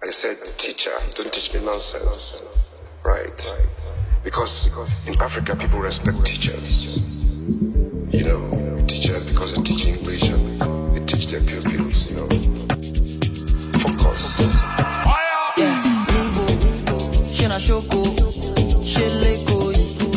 I said, teacher, don't teach me nonsense. Right? Because in Africa, people respect teachers. You know, teachers, because they teach English and they teach their pupils, you know. Focus. Yeah, Limbo, Shina Shoko, Sheleko,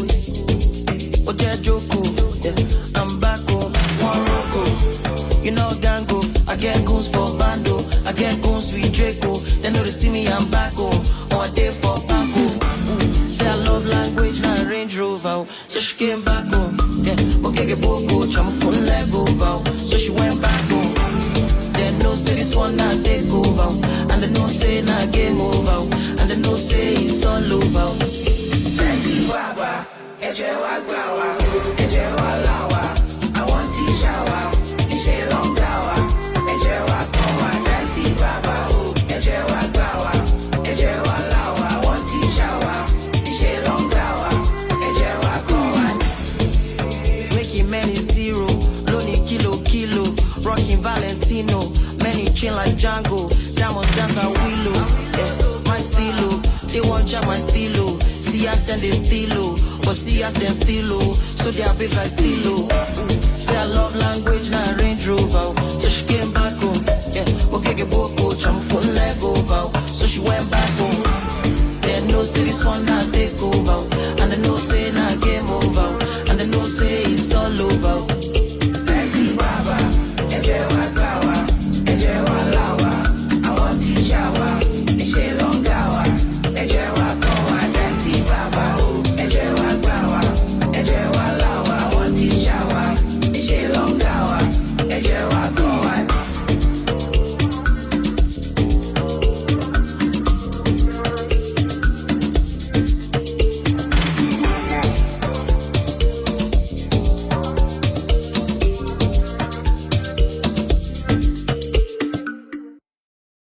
Oja Joko, yeah, I'm back on one Roko. You know, Gango, I get goons for Bando, I get goons with Draco. They know they see me, I'm back home, on a day for Paco. Say I love language, now Range Rover. So she came back home, yeah, okay, get Boko, I'm a phone leg over. So she went back home. They know say this one not take over, and they know say not game over, and they know say it's all over. Nancy Wawa, Eje Wagwawa, Eje Walawa, I want Tishawa, Ishe Long Tower, Eje Wakawa, Nancy Baba, Eje Wagwawa, Eje Walawa, I want Tishawa, Ishe Long Tower, Eje Wakawa. Making many zero, Lonely Kilo, rocking Valentino, many chain like Django, diamonds dance a willow, yeah, my stilo, they want jam my stilo, see us then they stilo, but see us then stilo, so they are big like stilo. Say I love language, now Range Rover, so she came back home, yeah, okay, get Boko.